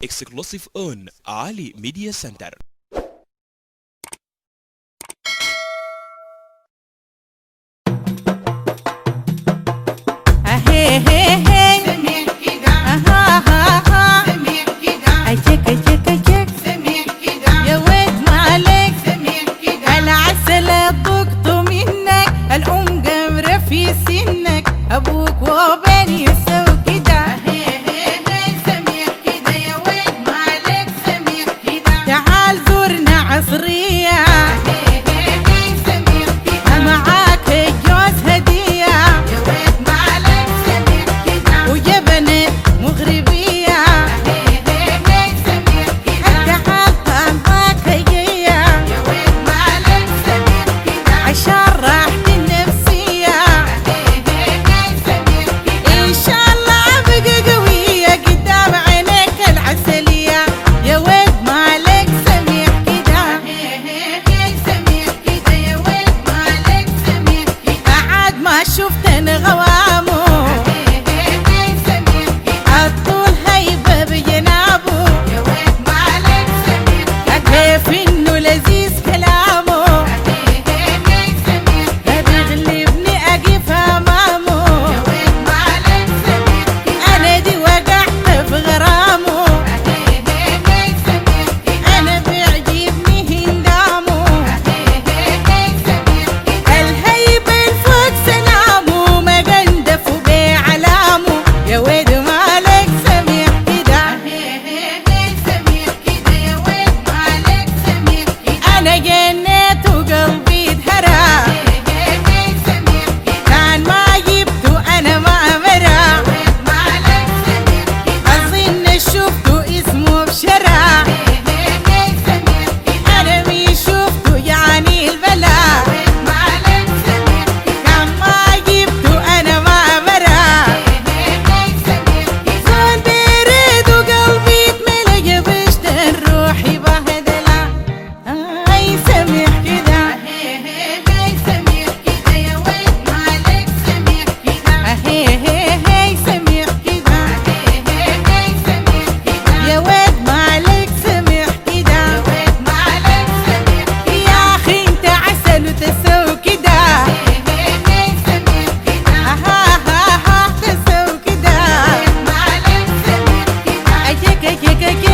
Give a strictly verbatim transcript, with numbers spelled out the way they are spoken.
exclusive on Ali Media Center. Hey, hey, hey. سميح كده. ها ها ها. سميح كده. أجيك أجيك أجيك. سميح كده. يا ود ما عليك. سميح كده. العسل ضقته منك، الأم قمرة في سنك، أبوك وبني يسوي كده. هي هي هي سميح كده، يا ود ما عليك. سميح كده. تعال زورنا عصرية. هي هي هي سميح كده. معاك جوز هدية. يا ود ما عليك. سميح كده. وجبنة مغربية. هي هي هي سميح كده. تعال طعمك هدية. يا ود ما عليك. سميح كده. عشان راحة النفسية. هي هي هي سميح كده. إن شاء الله بقى قوية قدام عينيك العسلية. يا ود ما عليك. سميح كده. هي هي هي سميح كده. يا ود ما عليك. سميح كده. عاد ما شفت أنا غوامه. هي هي هي سميح كده. الطول هيبة بجنابه. يا ود ما عليك. سميح كده. كيف إنه لذيذ كلامه. هي هي هي سميح كده. بيغلبني أقف أمامه. يا ود ما عليك. سميح كده. أنا دي وقعت في غرامه. هي هي هي سميح كده. أنا بيعجبني هندامه. هي هي هي سميح كده. الهيبة الفوق سلامه، ما قندفوا بعلامه. يا ود ما عليك. سميح كده. هي هي هي سميح كده. يا ود ما عليك. سميح كده. أنا جنيت وقلبي اتهرى. هي هي هي سميح كده. كان ما جبته أنا ما أمرى. يا ود ما عليك. سميح كده. أظن شفته اسمه بشرى. هي هي هي سميح كده. أنا مي شفته يعني البلا. يا ود ما عليك. سميح كده. كان ما جبته أنا ما أمرى. هي هي هي سميح كده. زول بيريد وقلبي يتملى، بشت روحي بهدلة. أي سميح كده. هي هي هي سميح كده. يا ود ما عليك. سميح كده. هي هي هي سميح كده. هي هي هي سميح كده. يا ود ما عليك. سميح كده. يا ود ما عليك. سميح كده. يا أخي أنت عسل وتسوي كده. هي هي هي سميح كده. ها ها ها تسوي كده. يا ود ما عليك. سميح كده. أجيك أجيك أجيك.